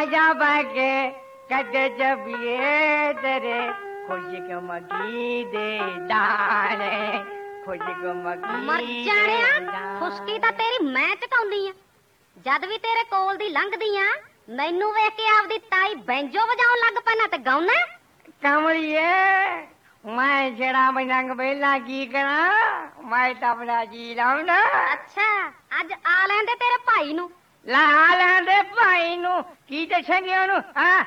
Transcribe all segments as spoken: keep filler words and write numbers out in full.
जा बाके कदे जबिए तेरे खुश मगी दे डाले खुश मगी मर जाणिया खुशकी ਤਾਂ ਤੇਰੀ ਮੈਂ ਚਕਾਉਂਦੀ ਆ ਜਦ ਵੀ ਤੇਰੇ ਕੋਲ ਦੀ ਲੰਘਦੀ ਆ ਮੈਨੂੰ ਵੇਖ ਕੇ ਆਪਦੀ ਤਾਈ ਬੈਂਜੋ ਵਜਾਉਣ ਲੱਗ ਪੈਣਾ ਤੇ ਗਾਉਣਾ ਕਮਲੀਏ ਮੈਂ ਜਿਹੜਾ ਬਨੰਗ ਵੇਲਾ ਕੀ ਕਰਾਂ ਮੈਂ ਤਾਂ ਆਪਣਾ ਜੀ ਲਾਉਣਾ ਅੱਛਾ ਅੱਜ ਆ ਲੈਂਦੇ ਤੇਰੇ ਭਾਈ ਨੂੰ ਲਾ ਲੈਂਦੇ ਭਾਈ ਨੂੰ ਕੀ ਦੱਸਾਂਗੇ ਉਹਨੂੰ ਹਾਂ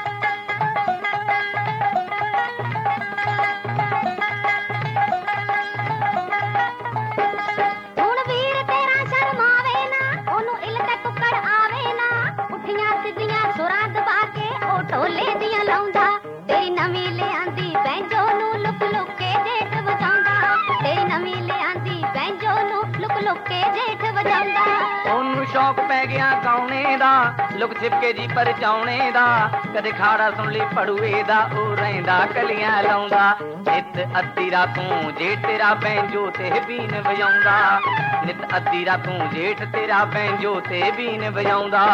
ਹੁਣ ਵੀਰ ਤੇਰਾ ਸ਼ਰਮਾਵੇ ਨਾ ਉਹਨੂੰ ਇਲ ਤੇ ਕੁੱਕੜ ਆਵੇ ਨਾ ਉੱਠੀਆਂ ਸਿੱਧੀਆਂ ਸੁਰਾਂ ਦਬਾ ਕੇ ਉਹ ਢੋਲੇ ਦੀਆਂ ਲਾਉਂਦਾ ਤੇਰੀ ਨਵੀਂ ਲਿਆਂਦੀ ਬੈਂਜੋ ਨੂੰ ਲੁਕ ਲੁਕ ਕੇ ਜੇਠ ਵਜਾਉਂਦਾ ਤੇਰੀ ਨਵੀਂ ਲਿਆਂਦੀ ਬੈਂਜੋ ਨੂੰ ਲੁਕ ਲੁਕ ਕੇ ਜੇਠ ਵਜਾਉਂਦਾ ਉਹਨੂੰ ਸ਼ੌਕ ਪੈ ਗਿਆ ਗਾਉਣੇ ਦਾ ਲੁਕ ਛਿਪਕੇ ਜੀ ਪਰਚਾਉਣੇ ਦਾ ਕਦੇ ਖਾੜਾ ਸੁਣ ਲਈ ਪੜੂਏ ਦਾ ਉਹ ਰਹਿੰਦਾ ਕਲੀਆਂ ਲਾਉਂਦਾ ਨਿਤ ਅੱਧੀ ਰਾਤੋਂ ਜੇ ਤੇਰਾ ਬੈਂਜੋ ਤੇ ਬੀਨ ਵਜਾਉਂਦਾ ਨਿਤ ਅੱਧੀ ਰਾਤੋਂ ਜੇਠ ਤੇਰਾ ਬੈਂਜੋ ਤੇ ਬੀਨ ਵਜਾਉਂਦਾ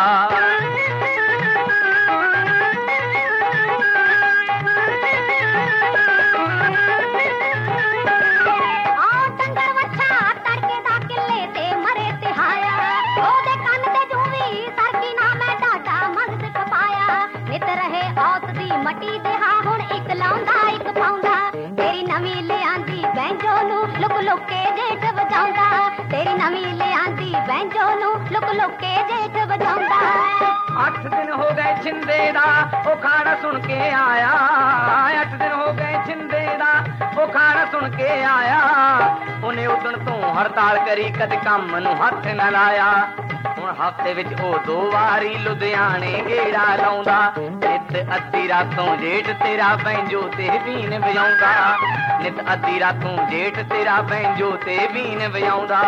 ਮਟੀ ਦੇ ਹਾਂ ਹੁਣ ਇੱਕ ਲਾਉਂਦਾ ਇੱਕ ਪਾਉਂਦਾ ਤੇਰੀ ਨਵੀਂ ਲਿਆਂਦੀ ਬੈਂਜੋ ਨੂੰ ਲੁਕ ਲੁਕ ਕੇ ਜੇਠ ਵਜਾਉਂਦਾ ਤੇਰੀ ਨਵੀਂ ਲਿਆਂਦੀ ਬੈਂਜੋ ਨੂੰ ਲੁਕ ਲੁਕ ਕੇ ਜੇਠ ਵਜਾਉਂਦਾ ਅੱਠ ਦਿਨ ਹੋ ਗਏ ਛਿੰਦੇ ਦਾ ਉਹ ਖਾਣਾ ਸੁਣ ਕੇ ਆਇਆ ਅੱਠ ਦਿਨ ਹੋ ਗਏ ਛਿੰਦੇ ਦਾ ਉਹ ਖਾਣਾ ਸੁਣ ਕੇ ਆਇਆ ਉਹਨੇ ਉਦਣ ਤੋਂ ਹੜਤਾਲ ਕਰੀ ਕਦੇ ਕੰਮ ਨੂੰ ਹੱਥ ਨਾ ਲਾਇਆ ਹੁਣ ਹਫ਼ਤੇ ਵਿੱਚ ਉਹ ਦੋ ਵਾਰੀ ਲੁਧਿਆਣੇ ਗੇੜਾ ਲਾਉਂਦਾ ਨਿਤ ਅੱਧੀ ਰਾਤੋਂ ਜੇਠ ਤੇਰਾ ਬੈਂਜੋ ਤੇ ਬੀਨ ਵਜਾਉਂਦਾ ਨਿਤ ਅੱਧੀ ਰਾਤੋਂ ਜੇਠ ਤੇਰਾ ਬੈਂਜੋ ਤੇ ਬੀਨ ਵਜਾਉਂਦਾ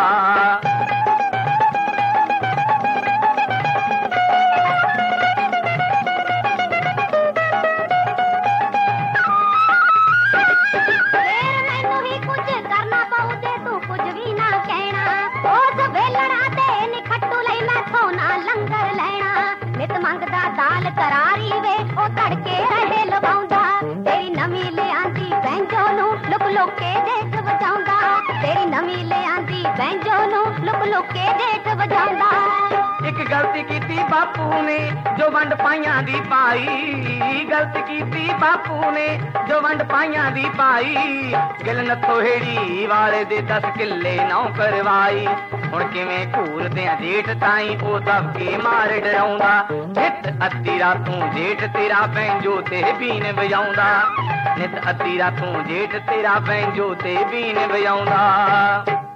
ਮੰਗਦਾ ਦਾਲ ਕਰਾਰੀ ਵੇ ਉਹ ਤੜਕੇ ਰਹੇ ਲਵਾਉਂਦਾ ਤੇਰੀ ਨਵੀਂ ਲਿਆਂਦੀ ਬੈਂਜੋ ਨੂੰ ਲੁਕ ਲੁਕ ਕੇ ਜੇਠ ਵਜਾਉਂਦਾ ਤੇਰੀ ਨਵੀਂ ਲਿਆਂਦੀ ਬੈਂਜੋ ਨੂੰ ਲੁਕ ਲੁਕ ਕੇ ਜੇਠ ਵਜਾਉਂਦਾ ਇੱਕ ਗਲਤੀ ਕੀਤੀ ਬਾਪੂ ਨੇ ਜੋ ਵੰਡ ਪਾਈਆਂ ਦੀ ਪਾਈ ਗਲਤੀ ਕੀਤੀ ਬਾਪੂ ਨੇ ਜੋ ਵੰਡ ਪਾਈਆਂ ਦੀ ਪਾਈ ਗਿਲ ਨੱਥੋ ਹੇੜੀ ਵਾਲੇ ਦੇ ਦਸ ਕਿੱਲੇ ਨੌ ਕਰਵਾਈ ਹੁਣ ਕਿਵੇਂ ਘੂਰਦੇ ਆ ਜੇਠ ਤਾਈ ਉਹ ਦਬ ਕੇ ਮਾਰ ਡਰਾਉਂਦਾ ਨਿਤ ਅੱਧੀ ਰਾਤੋਂ ਜੇਠ ਤੇਰਾ ਬੈਂਜੋ ਤੇ ਬੀਨ ਵਜਾਉਂਦਾ ਨਿਤ ਅੱਧੀ ਰਾਤੋਂ ਜੇਠ ਤੇਰਾ ਬੈਂਜੋ ਤੇ ਬੀਨ ਵਜਾਉਂਦਾ